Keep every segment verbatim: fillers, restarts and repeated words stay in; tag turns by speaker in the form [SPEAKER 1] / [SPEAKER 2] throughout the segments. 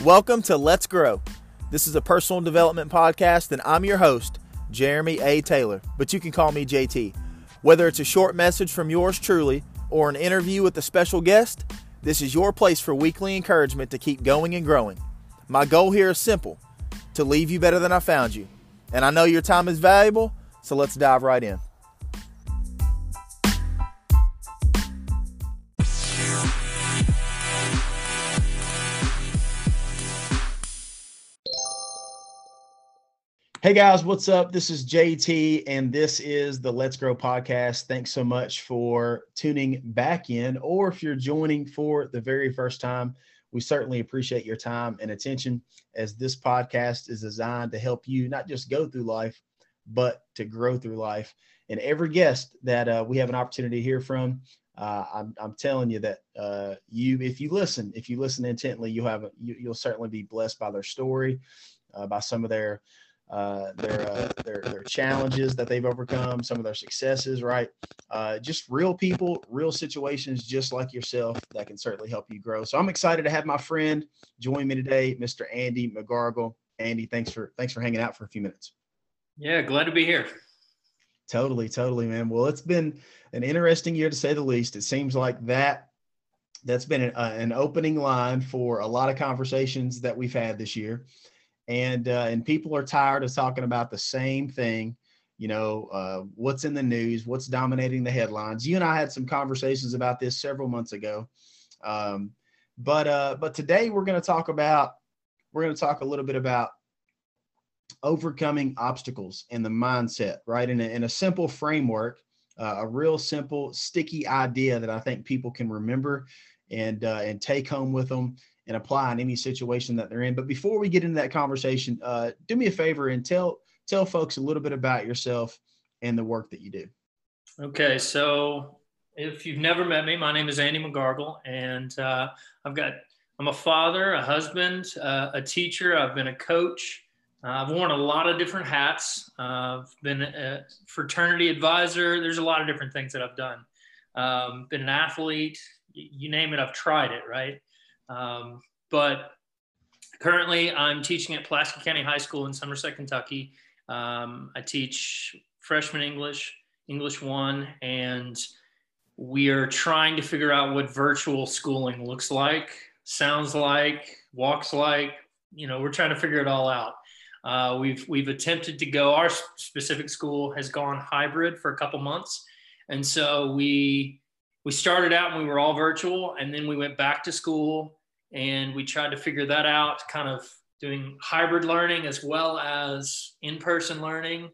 [SPEAKER 1] Welcome to Let's Grow. This is a personal development podcast, and I'm your host, Jeremy A. Taylor, but you can call me J T. Whether it's a short message from yours truly or an interview with a special guest, this is your place for weekly encouragement to keep going and growing. My goal here is simple, to leave you better than I found you. And I know your time is valuable, so let's dive right in. Hey guys, what's up? This is J T, and this is the Let's Grow podcast. Thanks so much for tuning back in, or if you're joining for the very first time, we certainly appreciate your time and attention, as this podcast is designed to help you not just go through life, but to grow through life. And every guest that uh, we have an opportunity to hear from, uh, I'm, I'm telling you that uh, you, if you listen, if you listen intently, you'll have a, you, you'll certainly be blessed by their story, uh, by some of their uh, their, uh, their, their challenges that they've overcome, some of their successes, right? Uh, just real people, real situations, just like yourself, that can certainly help you grow. So I'm excited to have my friend join me today, Mister Andy McGargle. Andy, thanks for, thanks for hanging out for a few minutes.
[SPEAKER 2] Yeah. Glad to be here.
[SPEAKER 1] Totally. Totally, man. Well, it's been an interesting year to say the least. It seems like that that's been an, uh, an opening line for a lot of conversations that we've had this year. And, uh, and people are tired of talking about the same thing, you know, uh, what's in the news, what's dominating the headlines. You and I had some conversations about this several months ago. Um, but, uh, but today we're going to talk about, we're going to talk a little bit about overcoming obstacles and the mindset, right? In a, in a simple framework, uh, a real simple, sticky idea that I think people can remember and, uh, and take home with them and apply in any situation that they're in. But before we get into that conversation, uh, do me a favor and tell tell folks a little bit about yourself and the work that you do.
[SPEAKER 2] Okay, so if you've never met me, my name is Andy McGargle, and uh, I've got I'm a father, a husband, uh, a teacher. I've been a coach. Uh, I've worn a lot of different hats. Uh, I've been a fraternity advisor. There's a lot of different things that I've done. Um, been an athlete. You name it, I've tried it, right? Um, but currently I'm teaching at Pulaski County High School in Somerset, Kentucky. Um, I teach freshman English, English one, and we are trying to figure out what virtual schooling looks like, sounds like, walks like. You know, we're trying to figure it all out. Uh, we've, we've attempted to go, our specific school has gone hybrid for a couple months. And so we, We started out and we were all virtual, and then we went back to school and we tried to figure that out, kind of doing hybrid learning as well as in-person learning,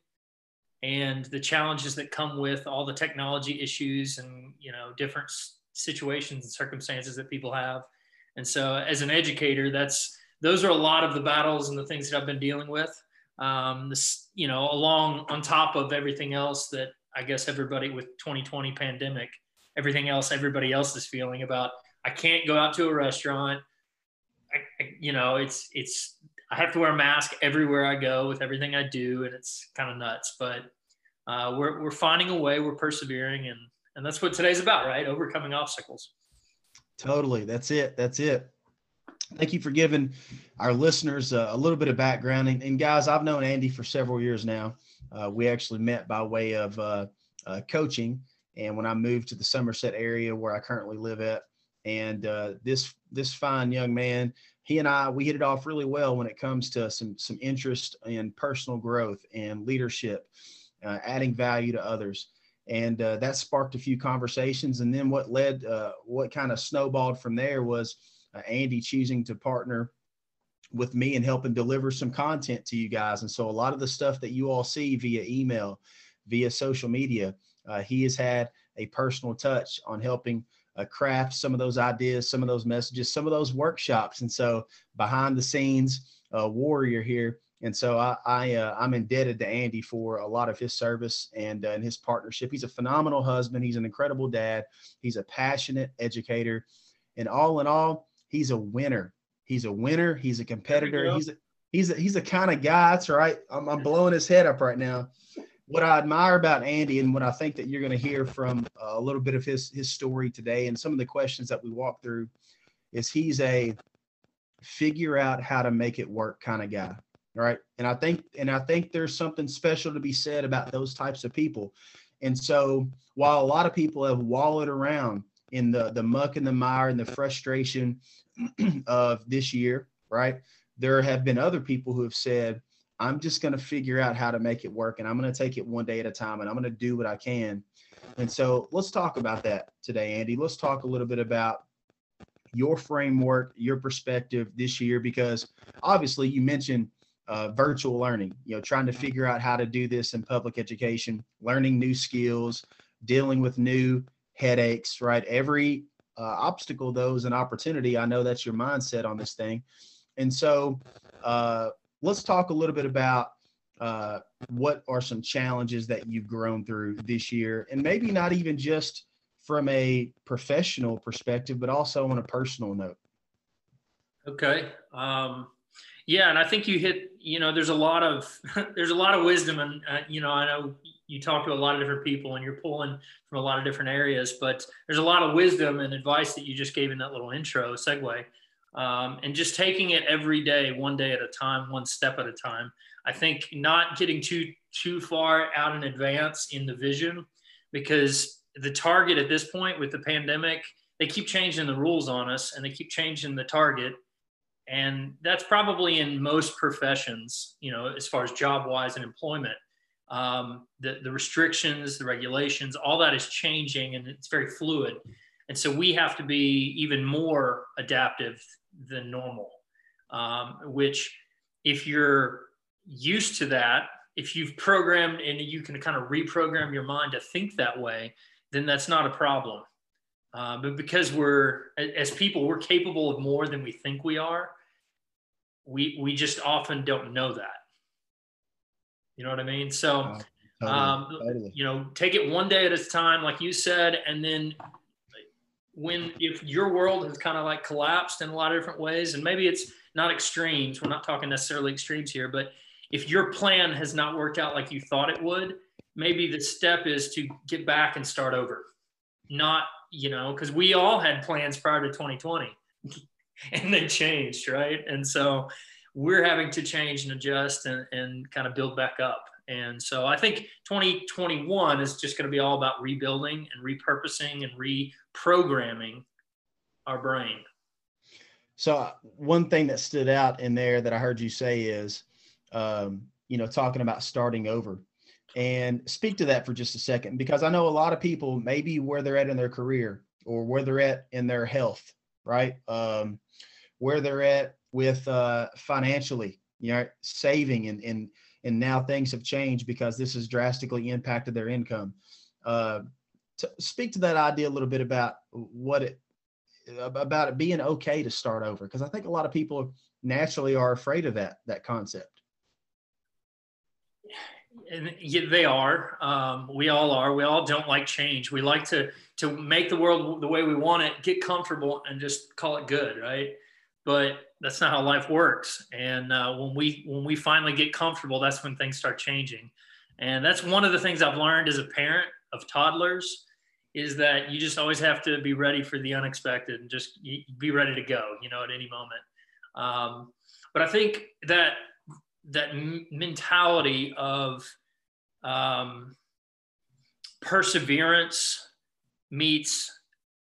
[SPEAKER 2] and the challenges that come with all the technology issues and, you know, different situations and circumstances that people have. And so as an educator, that's, those are a lot of the battles and the things that I've been dealing with. Um, this, you know, along on top of everything else that I guess everybody with twenty twenty pandemic, everything else everybody else is feeling about. I can't go out to a restaurant. I, I, you know, it's, it's, I have to wear a mask everywhere I go with everything I do. And it's kind of nuts, but uh, we're, we're finding a way, we're persevering. And, and that's what today's about, right? Overcoming obstacles.
[SPEAKER 1] Totally. That's it. That's it. Thank you for giving our listeners uh, a little bit of background. And, and guys, I've known Andy for several years now. Uh, we actually met by way of uh, uh, coaching. And when I moved to the Somerset area where I currently live at, and uh, this this fine young man, he and I, we hit it off really well when it comes to some some interest in personal growth and leadership, uh, adding value to others. And uh, that sparked a few conversations. And then what led, uh, what kind of snowballed from there was uh, Andy choosing to partner with me and helping deliver some content to you guys. And so a lot of the stuff that you all see via email, via social media, Uh, he has had a personal touch on helping uh, craft some of those ideas, some of those messages, some of those workshops. And so behind the scenes, uh, warrior here. And so I, I uh, I'm indebted to Andy for a lot of his service and, uh, and his partnership. He's a phenomenal husband. He's an incredible dad. He's a passionate educator. And all in all, he's a winner. He's a winner. He's a competitor. He's a, he's a, he's the kind of guy. That's right. I'm, I'm blowing his head up right now. What I admire about Andy, and what I think that you're going to hear from uh, a little bit of his his story today and some of the questions that we walk through, is he's a figure out how to make it work kind of guy. Right. And I think, and I think there's something special to be said about those types of people. And so while a lot of people have wallowed around in the, the muck and the mire and the frustration of this year, right, there have been other people who have said, I'm just going to figure out how to make it work. And I'm going to take it one day at a time, and I'm going to do what I can. And so let's talk about that today, Andy. Let's talk a little bit about your framework, your perspective this year, because obviously you mentioned Uh, virtual learning, you know, trying to figure out how to do this in public education, learning new skills, dealing with new headaches, right? Every uh, obstacle, though, is an opportunity. I know that's your mindset on this thing. And so uh, let's talk a little bit about uh, what are some challenges that you've grown through this year, and maybe not even just from a professional perspective, but also on a personal note.
[SPEAKER 2] Okay. Um, Yeah, and I think you hit, you know, there's a lot of, there's a lot of wisdom, and, uh, you know, I know you talk to a lot of different people and you're pulling from a lot of different areas, but there's a lot of wisdom and advice that you just gave in that little intro segue. Um, and just taking it every day, one day at a time, one step at a time. I think not getting too, too far out in advance in the vision, because the target at this point with the pandemic, they keep changing the rules on us and they keep changing the target. And that's probably in most professions, you know, as far as job wise and employment, um, the, the restrictions, the regulations, all that is changing, and it's very fluid. And so we have to be even more adaptive than normal, um, which if you're used to that, if you've programmed and you can kind of reprogram your mind to think that way, then that's not a problem. Uh, but because we're, as people, we're capable of more than we think we are. We, we just often don't know that. You know what I mean? So,
[SPEAKER 1] Oh, totally,
[SPEAKER 2] um,
[SPEAKER 1] totally.
[SPEAKER 2] you know, take it one day at a time, like you said. And then when, if your world has kind of like collapsed in a lot of different ways, and maybe it's not extremes, we're not talking necessarily extremes here, but if your plan has not worked out like you thought it would, maybe the step is to get back and start over. Not, you know, because we all had plans prior to twenty twenty and they changed, right? And so we're having to change and adjust and, and kind of build back up. And so I think twenty twenty-one is just going to be all about rebuilding and repurposing and reprogramming our brain.
[SPEAKER 1] So one thing that stood out in there that I heard you say is, um, you know, talking about starting over. And speak to that for just a second, because I know a lot of people, maybe where they're at in their career or where they're at in their health, right? Um, where they're at with uh, financially, you know, saving, and, and, and now things have changed because this has drastically impacted their income. Uh, to speak to that idea a little bit about what it, about it being okay to start over. Cause I think a lot of people naturally are afraid of that, that concept.
[SPEAKER 2] And yeah, they are. Um, we all are. We all don't like change. We like to to make the world the way we want it, get comfortable, and just call it good, right? But that's not how life works. And uh, when we when we finally get comfortable, that's when things start changing. And that's one of the things I've learned as a parent of toddlers, is that you just always have to be ready for the unexpected and just be ready to go, you know, at any moment. Um, but I think that that mentality of um, perseverance meets,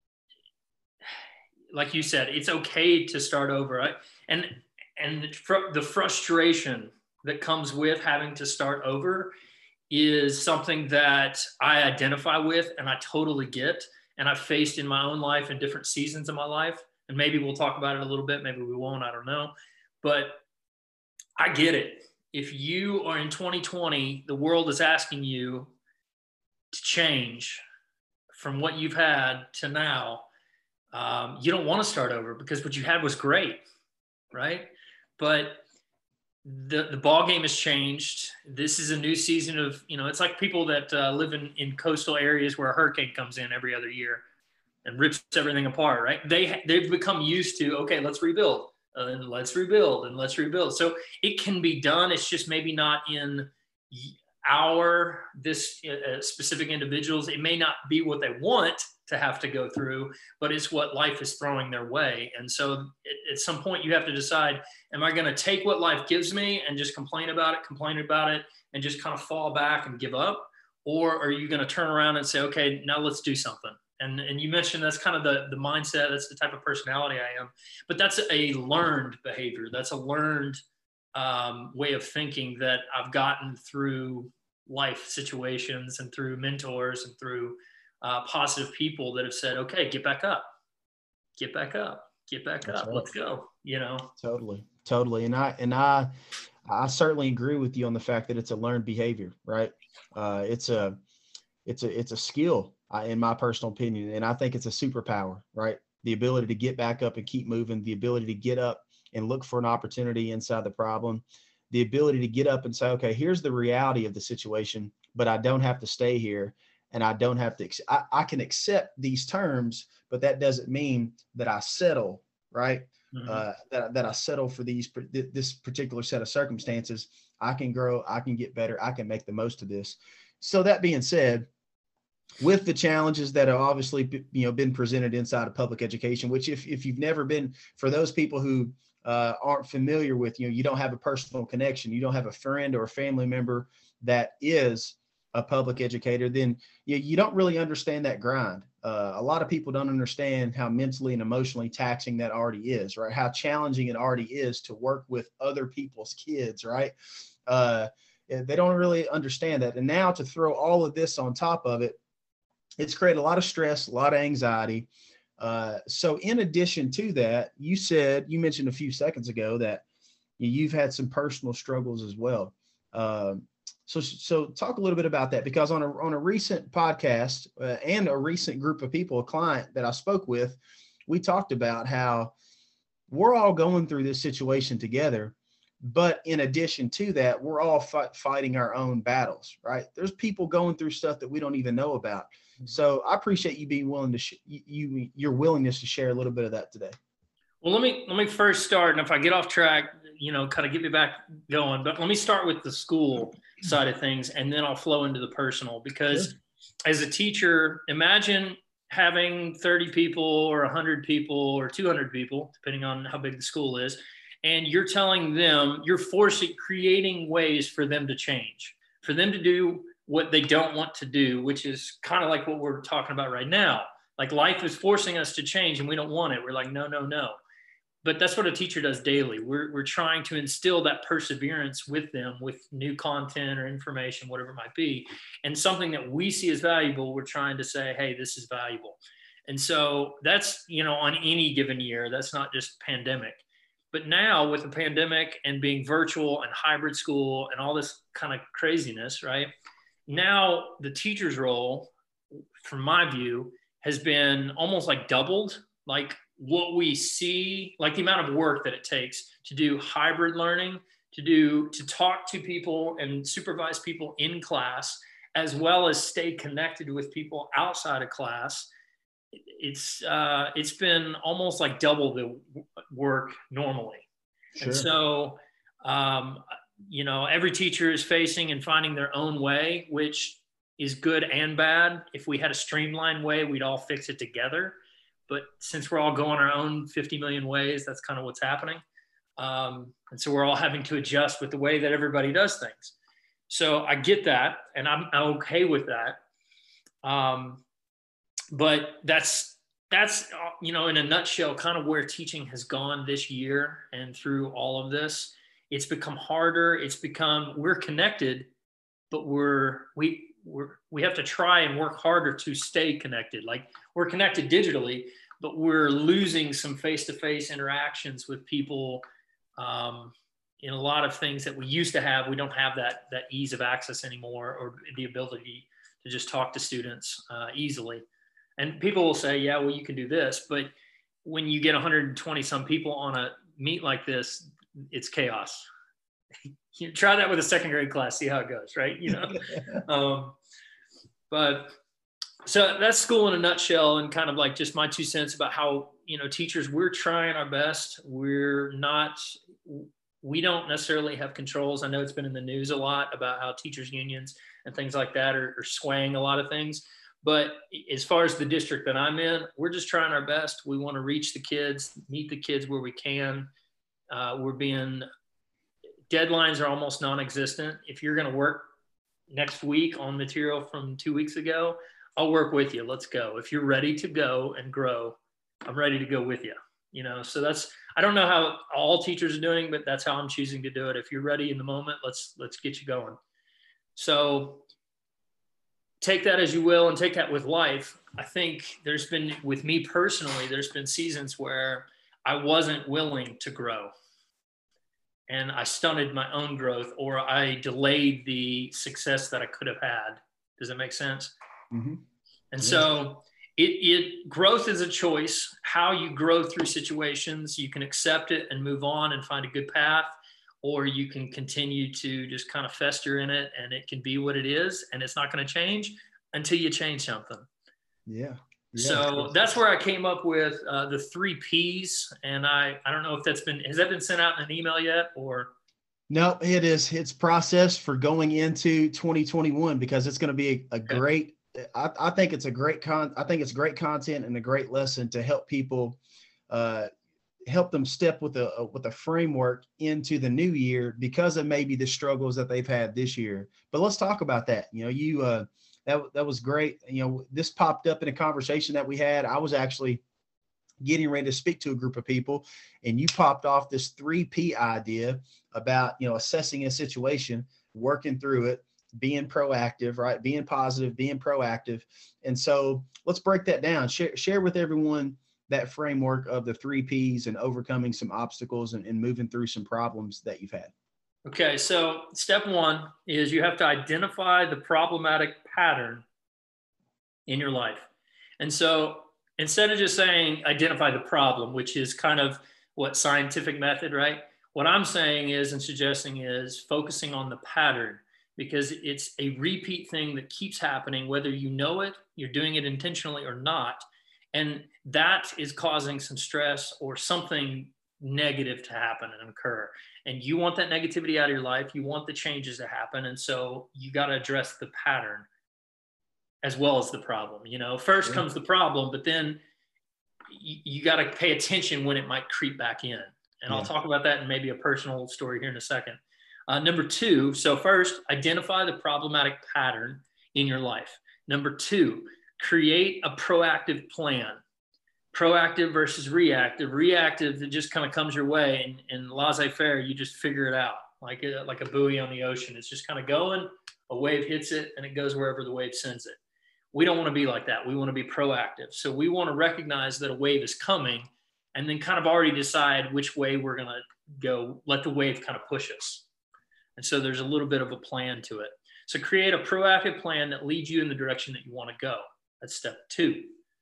[SPEAKER 2] like you said, it's okay to start over, right? And and the, fr- the frustration that comes with having to start over is something that I identify with and I totally get, and I've faced in my own life in different seasons of my life. And maybe we'll talk about it a little bit, maybe we won't, I don't know. But I get it. If you are in twenty twenty, the world is asking you to change from what you've had to now. Um, you don't want to start over because what you had was great, right? But the the ball game has changed. This is a new season of, you know, it's like people that uh, live in, in coastal areas where a hurricane comes in every other year and rips everything apart, right? They, they've become used to, okay, let's rebuild. And let's rebuild and let's rebuild. So it can be done. It's just maybe not in our, this uh, specific individuals. It may not be what they want to have to go through, but it's what life is throwing their way. And so at, at some point you have to decide, am I going to take what life gives me and just complain about it, complain about it, and just kind of fall back and give up? Or are you going to turn around and say, okay, now let's do something? And, and you mentioned that's kind of the, the mindset, that's the type of personality I am, but that's a learned behavior. That's a learned um, way of thinking that I've gotten through life situations and through mentors and through uh, positive people that have said, okay, get back up, get back up, get back That's up. Right. Let's go. You know,
[SPEAKER 1] totally, totally. And I, and I, I certainly agree with you on the fact that it's a learned behavior, right? Uh, it's a, it's a, it's a skill uh, in my personal opinion. And I think it's a superpower, right? The ability to get back up and keep moving, the ability to get up and look for an opportunity inside the problem, the ability to get up and say, okay, here's the reality of the situation, but I don't have to stay here. And I don't have to, I, I can accept these terms, but that doesn't mean that I settle, right? Mm-hmm. Uh, that, that I settle for these, this particular set of circumstances. I can grow, I can get better, I can make the most of this. So that being said, with the challenges that have obviously, you know, been presented inside of public education, which if, if you've never been, for those people who uh, aren't familiar with, you know, you don't have a personal connection, you don't have a friend or a family member that is a public educator, then you, you don't really understand that grind. Uh, a lot of people don't understand how mentally and emotionally taxing that already is, right? How challenging it already is to work with other people's kids, right? Uh, they don't really understand that. And now to throw all of this on top of it, it's created a lot of stress, a lot of anxiety. Uh, so in addition to that, you said, you mentioned a few seconds ago that you've had some personal struggles as well. Um, So, so talk a little bit about that, because on a, on a recent podcast uh, and a recent group of people, a client that I spoke with, we talked about how we're all going through this situation together. But in addition to that, we're all fi- fighting our own battles, right? There's people going through stuff that we don't even know about. So I appreciate you being willing to, sh- you, your willingness to share a little bit of that today.
[SPEAKER 2] Well, let me, let me first start. And if I get off track, you know, kind of get me back going, but let me start with the school side of things, and then I'll flow into the personal, because sure. As a teacher, imagine having thirty people or one hundred people or two hundred people, depending on how big the school is, and you're telling them, you're forcing, creating ways for them to change, for them to do what they don't want to do, which is kind of like what we're talking about right now. Like life is forcing us to change and we don't want it. We're like, no, no, no. But that's what a teacher does daily. We're, we're trying to instill that perseverance with them with new content or information, whatever it might be. And something that we see as valuable, we're trying to say, hey, this is valuable. And so that's, you know, on any given year, that's not just pandemic. But now with the pandemic and being virtual and hybrid school and all this kind of craziness, right? Now the teacher's role, from my view, has been almost like doubled. Like what we see, like the amount of work that it takes to do hybrid learning, to do, to talk to people and supervise people in class, as well as stay connected with people outside of class. It's, uh, it's been almost like double the work normally. Sure. And so, um, you know, every teacher is facing and finding their own way, which is good and bad. If we had a streamlined way, we'd all fix it together. But since we're all going our own fifty million ways, that's kind of what's happening. Um, and so we're all having to adjust with the way that everybody does things. So I get that, and I'm, I'm okay with that. Um, but that's, that's, you know, in a nutshell, kind of where teaching has gone this year and through all of this. It's become harder. It's become, we're connected, but we're, we, we're, we have to try and work harder to stay connected. Like we're connected digitally, but we're losing some face-to-face interactions with people um, in a lot of things that we used to have. We don't have that, that ease of access anymore, or the ability to just talk to students uh, easily. And people will say, yeah, well, you can do this. But when you get one hundred twenty some people on a meet like this, it's chaos. You try that with a second grade class, see how it goes, right? You know, um, but so that's school in a nutshell, and kind of like just my two cents about how, you know, teachers, we're trying our best. We're not, we don't necessarily have controls. I know it's been in the news a lot about how teachers unions and things like that are, are swaying a lot of things, But as far as the district that I'm in, we're just trying our best. We want to reach the kids, meet the kids where we can. Uh, we're being, deadlines are almost non-existent. If you're going to work next week on material from two weeks ago, I'll work with you. Let's go. If you're ready to go and grow, I'm ready to go with you. You know, so that's, I don't know how all teachers are doing, but that's how I'm choosing to do it. If you're ready in the moment, let's, let's get you going. So take that as you will and take that with life. I think there's been, with me personally, there's been seasons where I wasn't willing to grow and I stunted my own growth, or I delayed the success that I could have had. Does that make sense?
[SPEAKER 1] Mm-hmm.
[SPEAKER 2] And
[SPEAKER 1] yes.
[SPEAKER 2] so it, it growth is a choice. How you grow through situations, you can accept it and move on and find a good path, or you can continue to just kind of fester in it, and it can be what it is, and it's not going to change until you change something.
[SPEAKER 1] Yeah. yeah.
[SPEAKER 2] So that's where I came up with uh, the three P's. And I, I don't know if that's been, has that been sent out in an email yet, or?
[SPEAKER 1] No, it is. It's processed for going into twenty twenty-one, because it's going to be a, a
[SPEAKER 2] Okay.
[SPEAKER 1] great, I, I think it's a great con. I think it's great content and a great lesson to help people, uh, help them step with a, with a framework into the new year because of maybe the struggles that they've had this year. But let's talk about that. You know, you, uh, that, that was great. You know, this popped up in a conversation that we had. I was actually getting ready to speak to a group of people, and you popped off this three P idea about, you know, assessing a situation, working through it, being proactive, right? Being positive, being proactive. And so let's break that down. Share, share with everyone that framework of the three Ps and overcoming some obstacles and, and moving through some problems that you've had.
[SPEAKER 2] Okay. So step one is you have to identify the problematic pattern in your life. And so instead of just saying identify the problem, which is kind of what scientific method, right? What I'm saying is, and suggesting is focusing on the pattern, because it's a repeat thing that keeps happening, whether you know it, you're doing it intentionally or not. And that is causing some stress or something negative to happen and occur. And you want that negativity out of your life. You want the changes to happen. And so you got to address the pattern as well as the problem. You know, first comes the problem, but then you, you got to pay attention when it might creep back in. And yeah. I'll talk about that in maybe a personal story here in a second. Uh, number two, so first, identify the problematic pattern in your life. Number two, create a proactive plan. Proactive versus reactive. Reactive, it just kind of comes your way, and, and laissez-faire, you just figure it out like a, like a buoy on the ocean. It's just kind of going, a wave hits it, and it goes wherever the wave sends it. We don't want to be like that. We want to be proactive. So we want to recognize that a wave is coming and then kind of already decide which way we're going to go, let the wave kind of push us. And so there's a little bit of a plan to it. So create a proactive plan that leads you in the direction that you want to go. That's step two.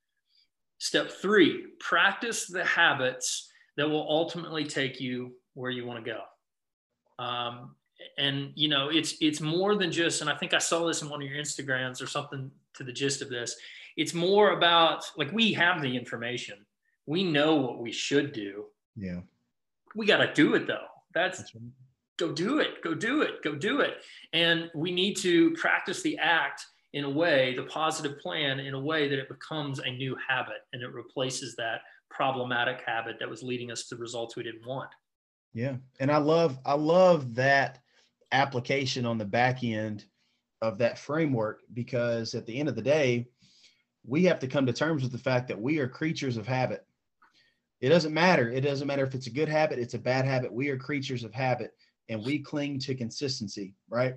[SPEAKER 2] Step three, practice the habits that will ultimately take you where you want to go. Um, and, you know, it's it's more than just, and I think I saw this in one of your Instagrams or something to the gist of this. It's more about, like, we have the information. We know what we should do.
[SPEAKER 1] Yeah.
[SPEAKER 2] We got to do it, though. That's, That's right. Go do it, go do it, go do it. And we need to practice the act in a way, the positive plan in a way that it becomes a new habit and it replaces that problematic habit that was leading us to results we didn't want.
[SPEAKER 1] Yeah. And I love, I love that application on the back end of that framework, because at the end of the day, we have to come to terms with the fact that we are creatures of habit. It doesn't matter. It doesn't matter if it's a good habit, it's a bad habit. We are creatures of habit, and we cling to consistency, right?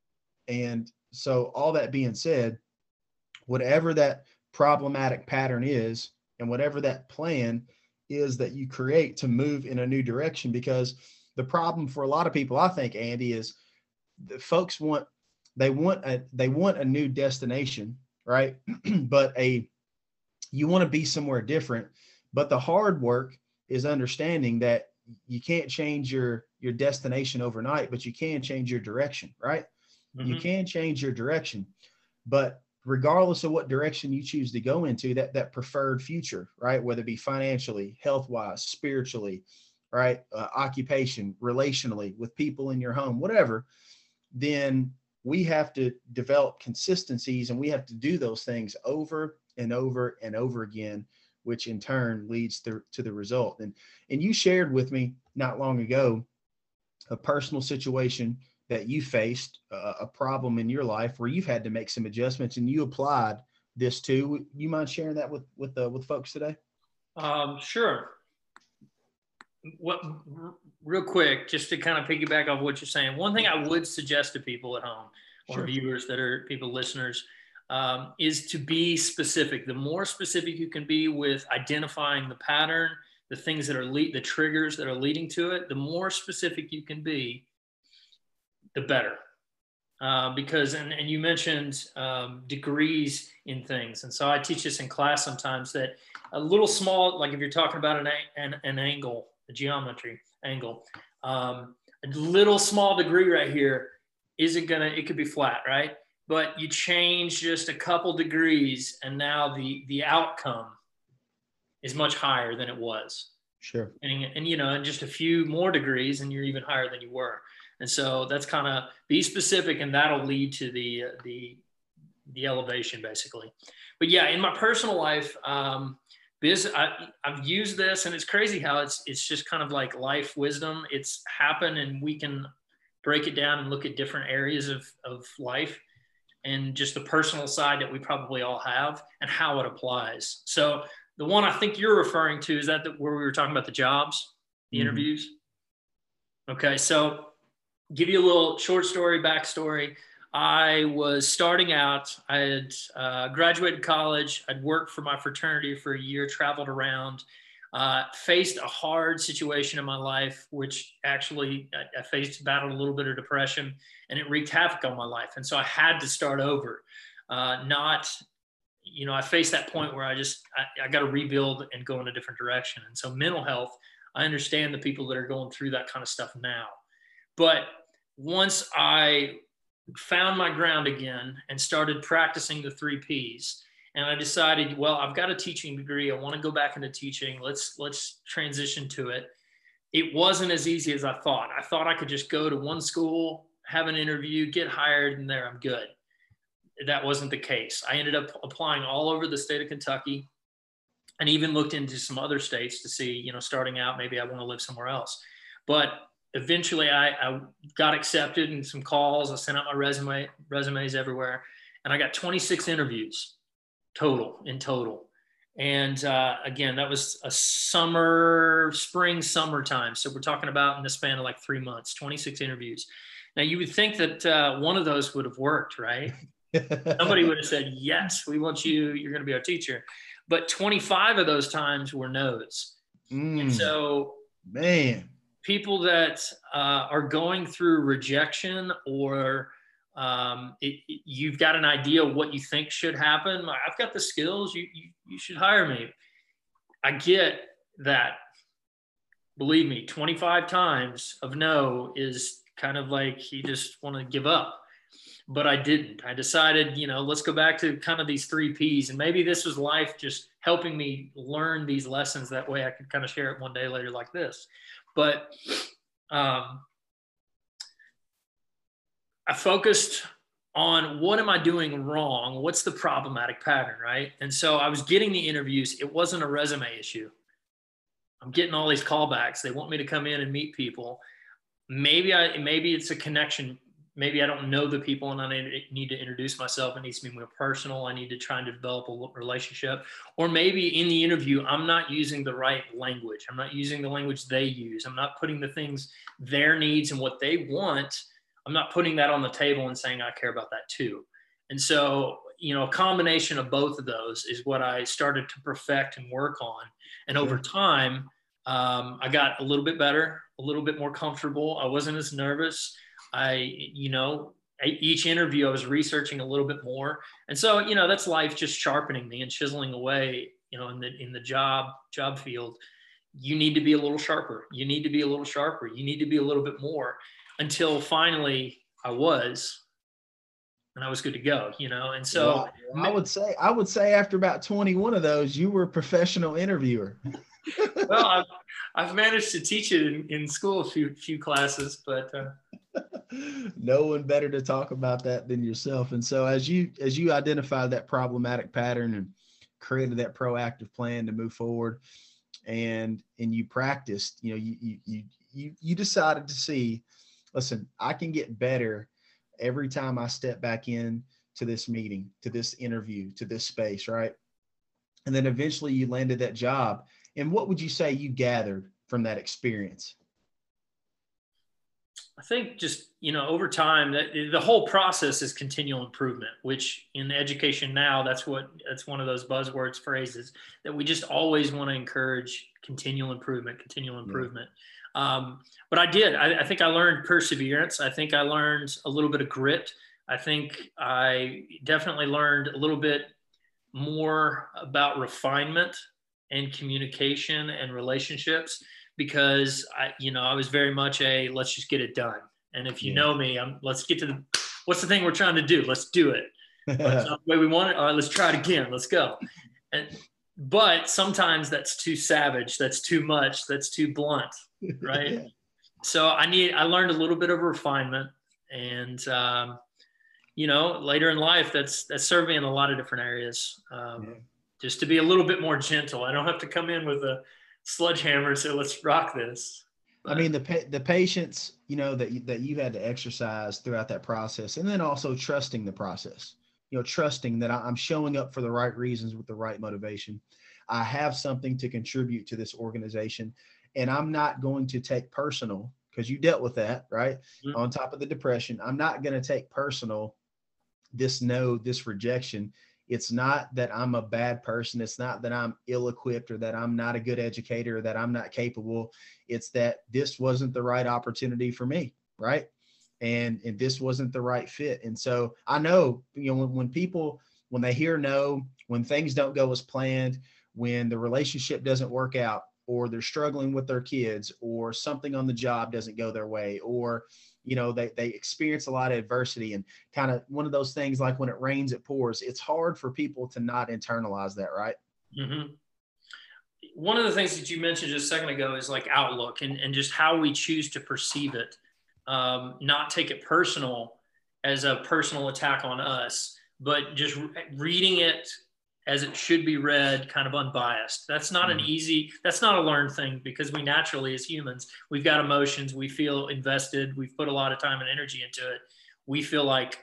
[SPEAKER 1] And so all that being said, whatever that problematic pattern is, and whatever that plan is that you create to move in a new direction, because the problem for a lot of people, I think, Andy, is the folks want, they want a, they want a new destination, right? But a, you want to be somewhere different, but the hard work is understanding that you can't change your, your destination overnight, but you can change your direction, right? Mm-hmm. You can change your direction, but regardless of what direction you choose to go into, that, that preferred future, right? Whether it be financially, health-wise, spiritually, right? Uh, occupation, relationally, with people in your home, whatever, then we have to develop consistencies, and we have to do those things over and over and over again, which in turn leads to, to the result. And, and you shared with me not long ago a personal situation that you faced, uh, a problem in your life where you've had to make some adjustments, and you applied this to. You mind sharing that with with uh, with folks today?
[SPEAKER 2] Um, sure. What, real quick, just to kind of piggyback off what you're saying, one thing I would suggest to people at home, or sure, viewers that are people, listeners, um, is to be specific. The more specific you can be with identifying the pattern, the things that are lead, the triggers that are leading to it, the more specific you can be, the better. Uh, because, and, and you mentioned um, degrees in things. And so I teach this in class sometimes, that a little small, like if you're talking about an, an, an angle, a geometry angle, um, a little small degree right here isn't gonna, it could be flat, right? But you change just a couple degrees and now the, the outcome is much higher than it was.
[SPEAKER 1] Sure.
[SPEAKER 2] And, and, you know, and just a few more degrees and you're even higher than you were. And so that's kind of, be specific, and that'll lead to the, uh, the, the elevation basically. But yeah, in my personal life, um, biz, I, I've used this, and it's crazy how it's, it's just kind of like life wisdom. It's happened, and we can break it down and look at different areas of, of life and just the personal side that we probably all have and how it applies. So the one I think you're referring to, is that the, where we were talking about the jobs, the mm-hmm. interviews? Okay, so give you a little short story, backstory. I was starting out. I had uh, graduated college. I'd worked for my fraternity for a year, traveled around, uh, faced a hard situation in my life, which actually I, I faced, battled a little bit of depression, and it wreaked havoc on my life. And so I had to start over. Uh, not, you know, I faced that point where I just, I, I got to rebuild and go in a different direction. And so mental health, I understand the people that are going through that kind of stuff now. But once I found my ground again and started practicing the three P's, and I decided, well, I've got a teaching degree. I want to go back into teaching. Let's, let's transition to it. It wasn't as easy as I thought. I thought I could just go to one school, have an interview, get hired, and there I'm good. That wasn't the case. I ended up applying all over the state of Kentucky, and even looked into some other states to see, you know, starting out, maybe I want to live somewhere else. But eventually I, I got accepted in some calls. I sent out my resume, resumes everywhere. And I got twenty-six interviews total in total. And uh, again, that was a summer, spring, summertime. So we're talking about in the span of like three months, twenty-six interviews. Now you would think that uh, one of those would have worked, right? Somebody would have said, yes, we want you, you're going to be our teacher. But twenty-five of those times were no's. Mm, and so,
[SPEAKER 1] man,
[SPEAKER 2] people that uh, are going through rejection, or um, it, it, you've got an idea of what you think should happen. I've got the skills. You, you, you should hire me. I get that. Believe me, twenty-five times of no is kind of like you just want to give up. But I didn't. I decided, you know, let's go back to kind of these three P's. And maybe this was life just helping me learn these lessons. That way I could kind of share it one day later like this. But um, I focused on, what am I doing wrong? What's the problematic pattern, right? And so I was getting the interviews. It wasn't a resume issue. I'm getting all these callbacks. They want me to come in and meet people. Maybe I, maybe it's a connection. Maybe I don't know the people and I need to introduce myself. It needs to be more personal. I need to try and develop a relationship. Or maybe in the interview, I'm not using the right language. I'm not using the language they use. I'm not putting the things, their needs and what they want. I'm not putting that on the table and saying I care about that too. And so, you know, a combination of both of those is what I started to perfect and work on. And over time, um, I got a little bit better, a little bit more comfortable. I wasn't as nervous. I, you know, each interview I was researching a little bit more. And so, you know, that's life just sharpening me and chiseling away, you know, in the, in the job, job field. You need to be a little sharper. You need to be a little sharper. You need to be a little bit more, until finally I was, and I was good to go, you know? And so
[SPEAKER 1] well, I would say, I would say after about twenty-one of those, you were a professional interviewer.
[SPEAKER 2] Well, I've, I've managed to teach it in, in school, a few, few classes, but uh,
[SPEAKER 1] No one better to talk about that than yourself. And so as you as you identified that problematic pattern and created that proactive plan to move forward, and and you practiced, you know, you you you you, you decided to see, listen, I can get better every time I step back in to this meeting, to this interview, to this space, right? And then eventually you landed that job. And what would you say you gathered from that experience?
[SPEAKER 2] I think just, you know, over time, that the whole process is continual improvement, which in education now, that's what, that's one of those buzzwords phrases that we just always want to encourage continual improvement, continual improvement. Yeah. Um, but I did, I, I think I learned perseverance. I think I learned a little bit of grit. I think I definitely learned a little bit more about refinement and communication and relationships, because I, you know, I was very much a, let's just get it done. And if you yeah. know me, I'm, let's get to the, what's the thing we're trying to do? Let's do it. That's not the way we want it. All right, let's try it again. Let's go. And, but sometimes that's too savage. That's too much. That's too blunt. Right. Yeah. So I need, I learned a little bit of refinement, and, um, you know, later in life, that's, that served me in a lot of different areas. Um, yeah. Just to be a little bit more gentle. I don't have to come in with a sledgehammer and say, let's rock this. But,
[SPEAKER 1] I mean, the the patience, you know, that you, that you had to exercise throughout that process, and then also trusting the process, you know, trusting that I'm showing up for the right reasons with the right motivation. I have something to contribute to this organization, and I'm not going to take personal, because you dealt with that, right? Mm-hmm. On top of the depression, I'm not going to take personal this no, this rejection. It's not that I'm a bad person. It's not that I'm ill-equipped or that I'm not a good educator or that I'm not capable. It's that this wasn't the right opportunity for me, right? And and this wasn't the right fit. And so I know, you know, when, when people, when they hear no, when things don't go as planned, when the relationship doesn't work out, or they're struggling with their kids, or something on the job doesn't go their way, or you know, they, they experience a lot of adversity, and kind of one of those things, like when it rains, it pours. It's hard for people to not internalize that, right?
[SPEAKER 2] Mm-hmm. One of the things that you mentioned just a second ago is like outlook, and, and just how we choose to perceive it. Um, not take it personal as a personal attack on us, but just re- reading it as it should be read, kind of unbiased. That's not an easy, that's not a learned thing, because we naturally, as humans, we've got emotions, we feel invested, we've put a lot of time and energy into it. We feel like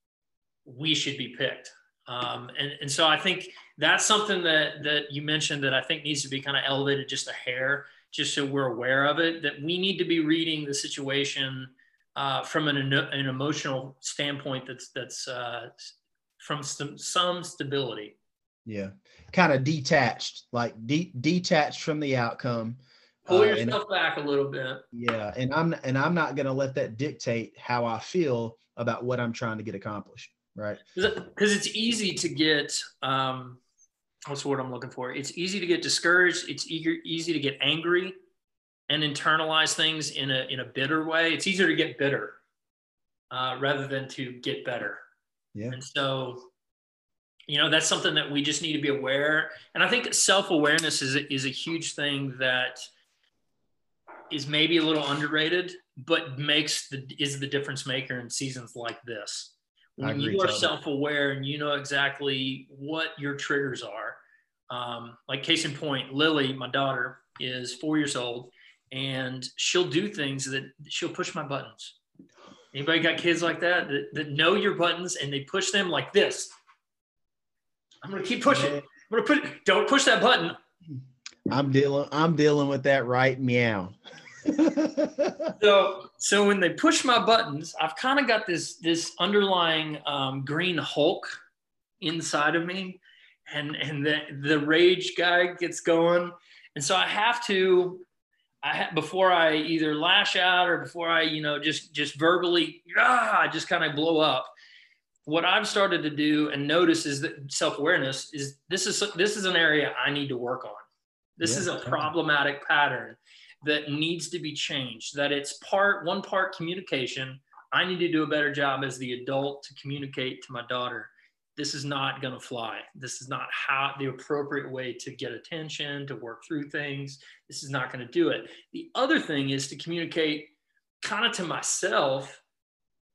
[SPEAKER 2] we should be picked. Um, and, and so I think that's something that, that you mentioned that I think needs to be kind of elevated just a hair, just so we're aware of it, that we need to be reading the situation uh, from an, an emotional standpoint that's, that's uh, from some, some stability.
[SPEAKER 1] Yeah. Kind of detached, like de- detached from the outcome.
[SPEAKER 2] Pull
[SPEAKER 1] uh,
[SPEAKER 2] yourself and, back a little bit.
[SPEAKER 1] Yeah. And I'm, and I'm not going to let that dictate how I feel about what I'm trying to get accomplished. Right.
[SPEAKER 2] Because it's easy to get, um, what's the word I'm looking for? It's easy to get discouraged. It's eager, easy to get angry and internalize things in a, in a bitter way. It's easier to get bitter uh, rather than to get better.
[SPEAKER 1] Yeah.
[SPEAKER 2] And so, you know, that's something that we just need to be aware. And I think self-awareness is a, is a huge thing that is maybe a little underrated, but makes the, is the difference maker in seasons like this. When you are totally. self-aware and you know exactly what your triggers are. Um, like case in point, Lily, my daughter, is four years old, and she'll do things that she'll push my buttons. Anybody got kids like that, that, that know your buttons and they push them like this? I'm going to keep pushing. I'm going to put, don't push that button.
[SPEAKER 1] I'm dealing, I'm dealing with that right meow.
[SPEAKER 2] so, so when they push my buttons, I've kind of got this, this underlying um, green Hulk inside of me, and, and the, the rage guy gets going. And so I have to, I ha- before I either lash out or before I, you know, just, just verbally, ah, just kind of blow up. What I've started to do and notice is that self-awareness is this is this is an area I need to work on. This yeah, is a problematic pattern that needs to be changed, that it's part one part communication. I need to do a better job as the adult to communicate to my daughter. This is not going to fly. This is not how the appropriate way to get attention, to work through things. This is not going to do it. The other thing is to communicate kind of to myself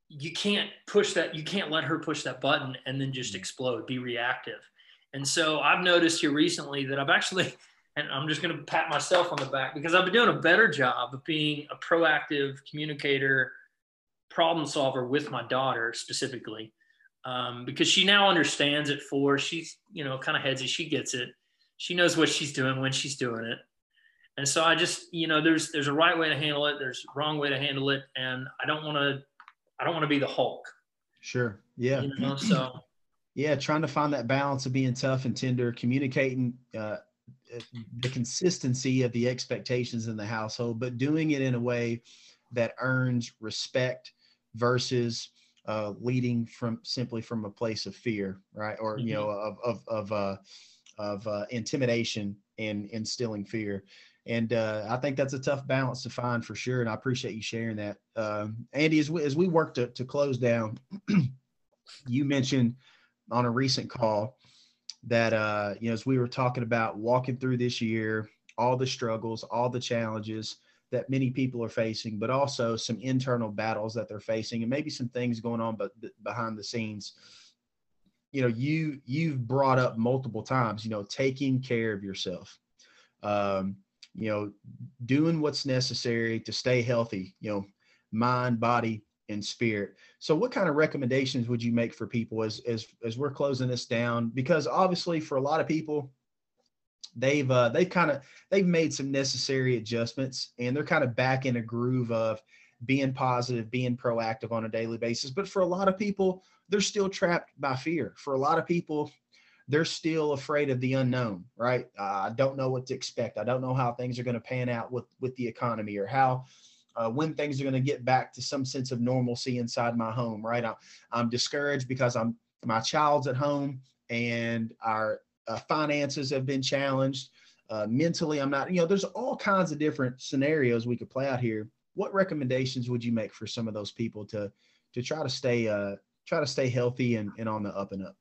[SPEAKER 2] you can't push that. You can't let her push that button and then just explode, be reactive. And so I've noticed here recently that I've actually, and I'm just going to pat myself on the back because I've been doing a better job of being a proactive communicator, problem solver with my daughter specifically, um, because she now understands at four. She's, you know, kind of headsy. She gets it. She knows what she's doing when she's doing it. And so I just, you know, there's there's a right way to handle it. There's a wrong way to handle it. And I don't want to, I don't want to be the Hulk.
[SPEAKER 1] Sure. Yeah.
[SPEAKER 2] You know, so.
[SPEAKER 1] Yeah. Trying to find that balance of being tough and tender, communicating uh, the consistency of the expectations in the household, but doing it in a way that earns respect versus uh, leading from simply from a place of fear, right? Or, mm-hmm. you know, of, of, of, uh, of uh, intimidation and instilling fear. And uh, I think that's a tough balance to find for sure. And I appreciate you sharing that. Uh, Andy, as we, as we work to, to close down, you mentioned on a recent call that, uh, you know, as we were talking about walking through this year, all the struggles, all the challenges that many people are facing, but also some internal battles that they're facing and maybe some things going on but behind the scenes. You know, you, you've brought up multiple times, you know, taking care of yourself, um, you know, doing what's necessary to stay healthy, you know, mind, body, and spirit. So what kind of recommendations would you make for people as, as, as we're closing this down? Because obviously for a lot of people, they've, uh, they've kind of, they've made some necessary adjustments and they're kind of back in a groove of being positive, being proactive on a daily basis. But for a lot of people, they're still trapped by fear. For a lot of people, they're still afraid of the unknown, right? Uh, I don't know what to expect. I don't know how things are going to pan out with, with the economy or how, uh, when things are going to get back to some sense of normalcy inside my home, right? I, I'm discouraged because I'm, my child's at home and our uh, finances have been challenged. Uh, mentally, I'm not, you know, there's all kinds of different scenarios we could play out here. What recommendations would you make for some of those people to, to try to stay, uh, try to stay healthy and, and on the up and up?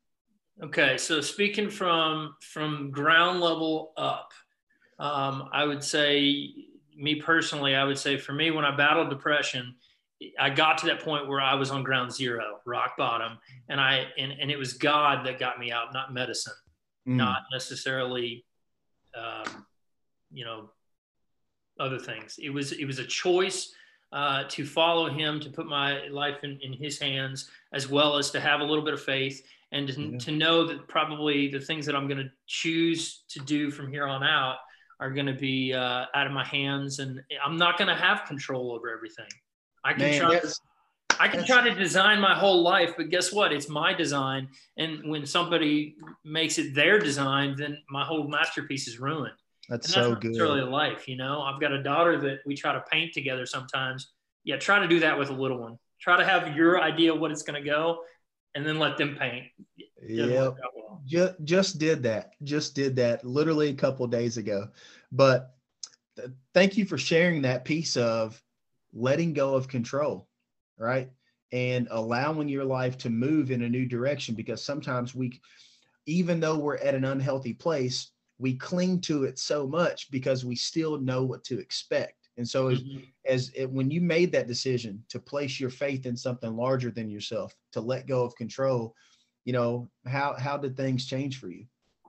[SPEAKER 2] Okay, so speaking from from ground level up, um, I would say, me personally, I would say for me, when I battled depression, I got to that point where I was on ground zero, rock bottom, and I and, and it was God that got me out, not medicine, mm. not necessarily, um, you know, other things. It was it was a choice uh, to follow Him, to put my life in, in His hands, as well as to have a little bit of faith. And to, yeah. to know that probably the things that I'm going to choose to do from here on out are going to be uh, out of my hands, and I'm not going to have control over everything. I can Man, try. To, I can try to design my whole life, but guess what? It's my design, and when somebody makes it their design, then my whole masterpiece is ruined.
[SPEAKER 1] That's,
[SPEAKER 2] and that's
[SPEAKER 1] so
[SPEAKER 2] not
[SPEAKER 1] good.
[SPEAKER 2] Necessarily a life, you know. I've got a daughter that we try to paint together sometimes. Yeah, try to do that with a little one. Try to have your idea of what it's going to go, and then let them paint.
[SPEAKER 1] Yeah, well. just, just did that. Just did that literally a couple of days ago. But th- thank you for sharing that piece of letting go of control, right? And allowing your life to move in a new direction, because sometimes we, even though we're at an unhealthy place, we cling to it so much because we still know what to expect. And so as, mm-hmm. as it, when you made that decision to place your faith in something larger than yourself, to let go of control, you know, how, how did things change for you?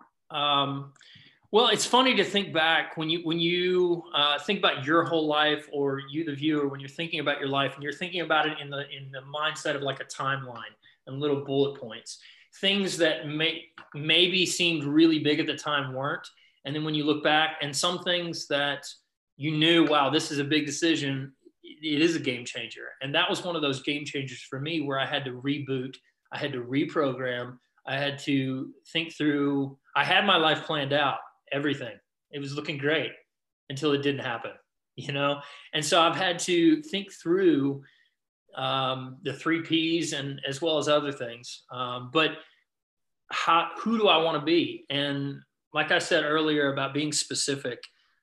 [SPEAKER 2] Um, well, it's funny to think back when you, when you uh, think about your whole life, or you, the viewer, when you're thinking about your life and you're thinking about it in the, in the mindset of like a timeline and little bullet points, things that may maybe seemed really big at the time weren't. And then when you look back, and some things that you knew, wow, this is a big decision, it is a game changer. And that was one of those game changers for me, where I had to reboot, I had to reprogram, I had to think through, I had my life planned out, everything. It was looking great until it didn't happen, you know? And so I've had to think through um, the three Ps, and as well as other things. Um, but how, who do I want to be? And like I said earlier about being specific,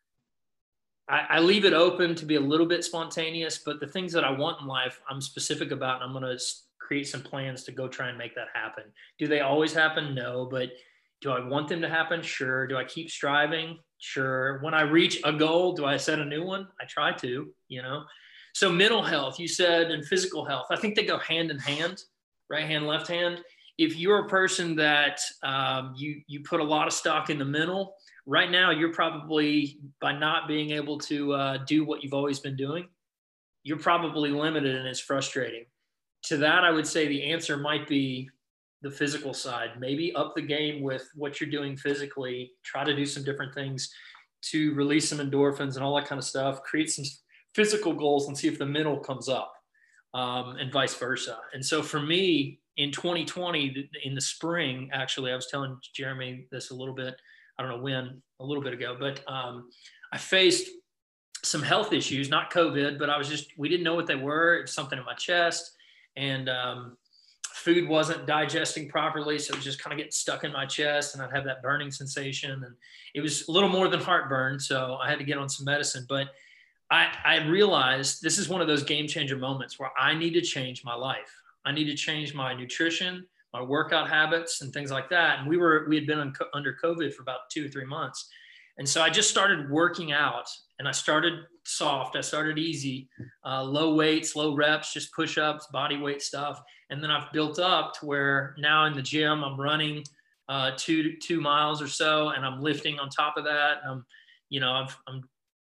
[SPEAKER 2] I, I leave it open to be a little bit spontaneous, but the things that I want in life, I'm specific about, and I'm going to create some plans to go try and make that happen. Do they always happen? No, but do I want them to happen? Sure. Do I keep striving? Sure. When I reach a goal, do I set a new one? I try to, you know? So mental health, you said, and physical health, I think they go hand in hand, right hand, left hand. If you're a person that um, you, you put a lot of stock in the mental, right now, you're probably, by not being able to uh, do what you've always been doing, you're probably limited and it's frustrating. To that, I would say the answer might be the physical side. Maybe up the game with what you're doing physically, try to do some different things to release some endorphins and all that kind of stuff, create some physical goals and see if the mental comes up, um, and vice versa. And so for me in twenty twenty, in the spring, actually, I was telling Jeremy this a little bit, I don't know when, a little bit ago, but um, I faced some health issues, not COVID, but I was just, we didn't know what they were. It was something in my chest, and um, food wasn't digesting properly. So it was just kind of getting stuck in my chest, and I'd have that burning sensation, and it was a little more than heartburn. So I had to get on some medicine, but I, I realized this is one of those game changer moments where I need to change my life. I need to change my nutrition, my workout habits, and things like that. And we were, we had been on, under COVID for about two or three months. And so I just started working out, and I started soft. I started easy, uh, low weights, low reps, just push-ups, body weight stuff. And then I've built up to where now in the gym, I'm running uh, two, two miles or so, and I'm lifting on top of that. And I'm, you know, I've, I'm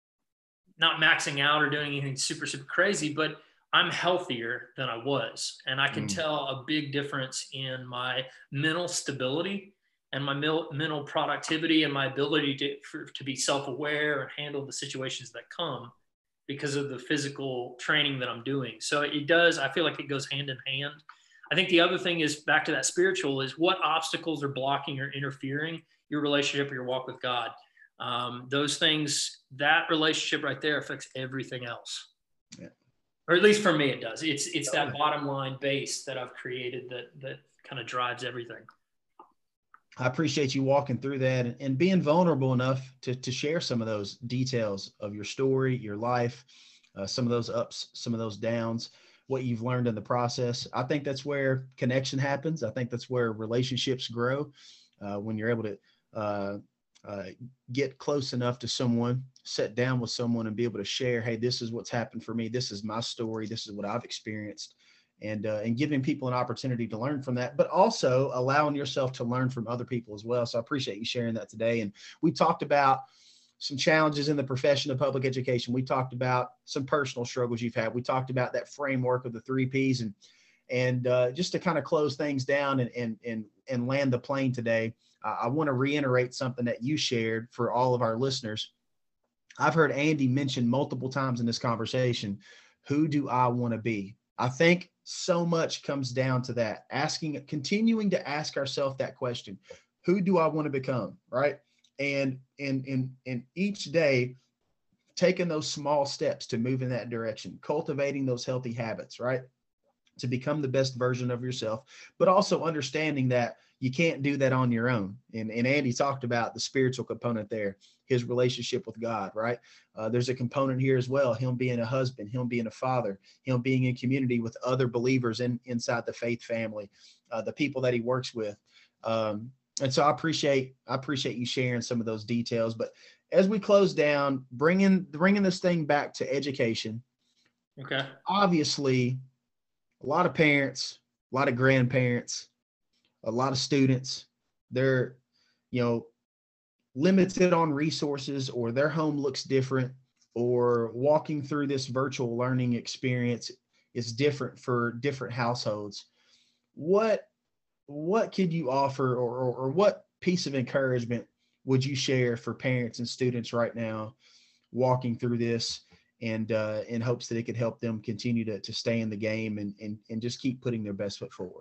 [SPEAKER 2] not maxing out or doing anything super, super crazy, but I'm healthier than I was. And I can mm. tell a big difference in my mental stability and my mental productivity and my ability to, for, to be self-aware and handle the situations that come because of the physical training that I'm doing. So it does, I feel like it goes hand in hand. I think the other thing is back to that spiritual is what obstacles are blocking or interfering your relationship or your walk with God. Um, those things, that relationship right there affects everything else. Yeah. Or at least for me, it does. It's, it's that bottom line base that I've created that, that kind of drives everything.
[SPEAKER 1] I appreciate you walking through that and, and being vulnerable enough to, to share some of those details of your story, your life, uh, some of those ups, some of those downs, what you've learned in the process. I think that's where connection happens. I think that's where relationships grow, uh, when you're able to uh, uh, get close enough to someone, sit down with someone and be able to share, hey, this is what's happened for me. This is my story. This is what I've experienced. And, uh, and giving people an opportunity to learn from that, but also allowing yourself to learn from other people as well. So I appreciate you sharing that today. And we talked about some challenges in the profession of public education. We talked about some personal struggles you've had. We talked about that framework of the three Ps, and, and uh, just to kind of close things down and, and, and, and land the plane today, uh, I want to reiterate something that you shared for all of our listeners. I've heard Andy mention multiple times in this conversation, who do I want to be? I think so much comes down to that, asking, continuing to ask ourselves that question, who do I want to become? Right. And, and, and, and each day taking those small steps to move in that direction, cultivating those healthy habits, right, to become the best version of yourself, but also understanding that you can't do that on your own. And, and Andy talked about the spiritual component there, his relationship with God, right? Uh, there's a component here as well, him being a husband, him being a father, him being in community with other believers in, inside the faith family, uh, the people that he works with. Um, and so I appreciate, I appreciate you sharing some of those details. But as we close down, bringing, bringing this thing back to education.
[SPEAKER 2] Okay.
[SPEAKER 1] Obviously, a lot of parents, a lot of grandparents, a lot of students, they're, you know, limited on resources, or their home looks different, or walking through this virtual learning experience is different for different households. What, what could you offer, or, or, or what piece of encouragement would you share for parents and students right now walking through this, and uh, in hopes that it could help them continue to, to stay in the game and, and, and just keep putting their best foot forward?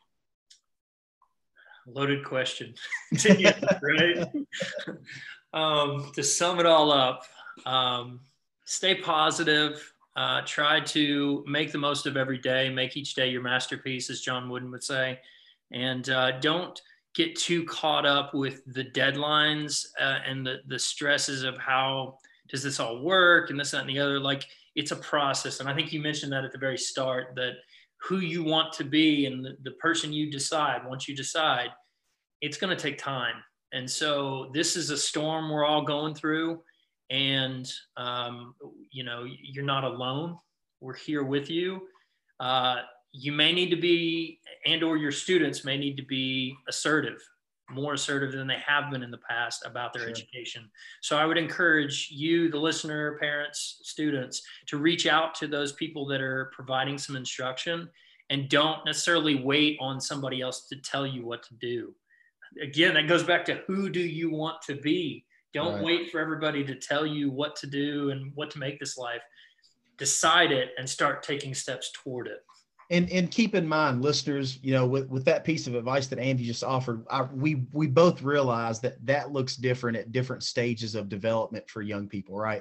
[SPEAKER 2] Loaded question, right? um, to sum it all up, um, stay positive, uh, try to make the most of every day, make each day your masterpiece, as John Wooden would say, and uh, don't get too caught up with the deadlines uh, and the, the stresses of how does this all work and this, that, and the other. Like, it's a process. And I think you mentioned that at the very start, that who you want to be and the, the person you decide, once you decide, it's going to take time. And so this is a storm we're all going through, and, um, you know, you're not alone. We're here with you. Uh, you may need to be, and or your students may need to be assertive, more assertive than they have been in the past about their sure. education. So I would encourage you, the listener, parents, students, to reach out to those people that are providing some instruction, and don't necessarily wait on somebody else to tell you what to do. Again, that goes back to, who do you want to be? Don't right. wait for everybody to tell you what to do and what to make this life. Decide it and start taking steps toward it.
[SPEAKER 1] And and keep in mind, listeners, you know, with, with that piece of advice that Andy just offered, I, we we both realize that that looks different at different stages of development for young people, right?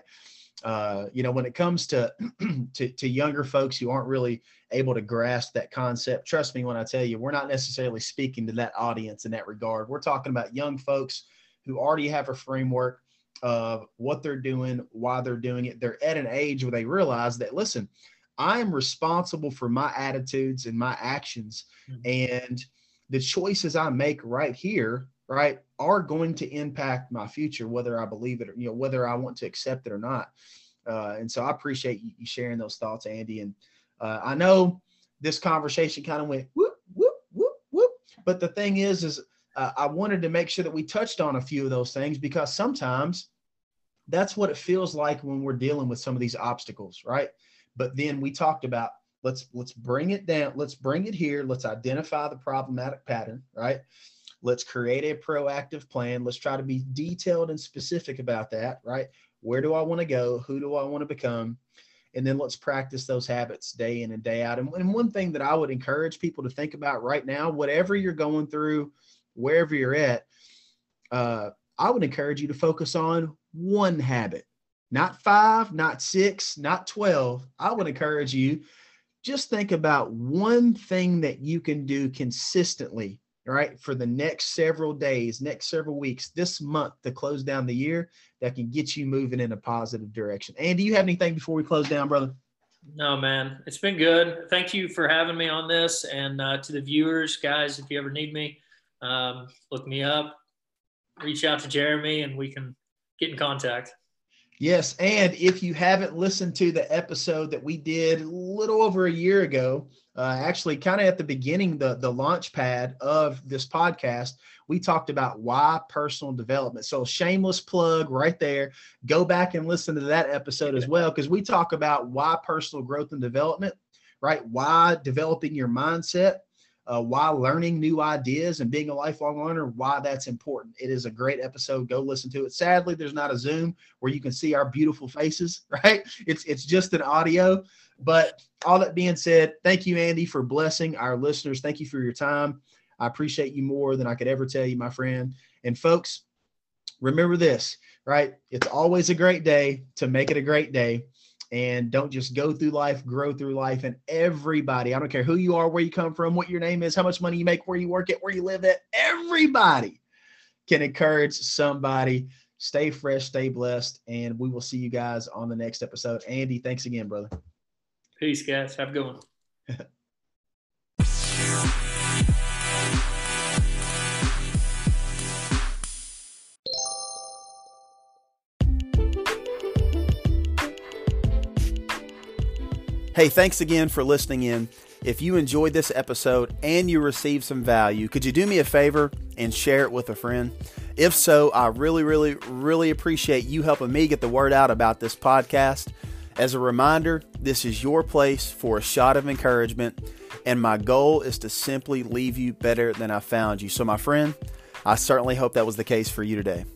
[SPEAKER 1] Uh, you know, when it comes to, to to younger folks who aren't really able to grasp that concept, trust me when I tell you, we're not necessarily speaking to that audience in that regard. We're talking about young folks who already have a framework of what they're doing, why they're doing it. They're at an age where they realize that, listen, I am responsible for my attitudes and my actions, mm-hmm. and the choices I make right here, right, are going to impact my future, whether I believe it or, you know, whether I want to accept it or not. Uh, and so I appreciate you sharing those thoughts, Andy. And uh, I know this conversation kind of went whoop, whoop, whoop, whoop. But the thing is, is uh, I wanted to make sure that we touched on a few of those things, because sometimes that's what it feels like when we're dealing with some of these obstacles, right? But then we talked about, let's let's bring it down. Let's bring it here. Let's identify the problematic pattern, right? Let's create a proactive plan. Let's try to be detailed and specific about that, right? Where do I want to go? Who do I want to become? And then let's practice those habits day in and day out. And, and one thing that I would encourage people to think about right now, whatever you're going through, wherever you're at, uh, I would encourage you to focus on one habit, not five, not six, not twelve. I would encourage you, just think about one thing that you can do consistently, right, for the next several days, next several weeks, this month to close down the year, that can get you moving in a positive direction. Andy, do you have anything before we close down, brother?
[SPEAKER 2] No, man, it's been good. Thank you for having me on this. And uh, to the viewers, guys, if you ever need me, um, look me up, reach out to Jeremy, and we can get in contact.
[SPEAKER 1] Yes, and if you haven't listened to the episode that we did a little over a year ago, uh, actually kind of at the beginning, the, the launch pad of this podcast, we talked about why personal development. So shameless plug right there. Go back and listen to that episode as well, because we talk about why personal growth and development, right? Why developing your mindset, uh, why learning new ideas and being a lifelong learner, why that's important. It is a great episode. Go listen to it. Sadly, there's not a Zoom where you can see our beautiful faces, right? It's, it's just an audio. But all that being said, thank you, Andy, for blessing our listeners. Thank you for your time. I appreciate you more than I could ever tell you, my friend. And folks, remember this, right? It's always a great day to make it a great day. And don't just go through life, grow through life. And everybody, I don't care who you are, where you come from, what your name is, how much money you make, where you work at, where you live at, everybody can encourage somebody. Stay fresh, stay blessed, and we will see you guys on the next episode. Andy, thanks again, brother.
[SPEAKER 2] Peace, guys. Have a good one.
[SPEAKER 3] Hey, thanks again for listening in. If you enjoyed this episode and you received some value, could you do me a favor and share it with a friend? If so, I really, really, really appreciate you helping me get the word out about this podcast. As a reminder, this is your place for a shot of encouragement, and my goal is to simply leave you better than I found you. So, my friend, I certainly hope that was the case for you today.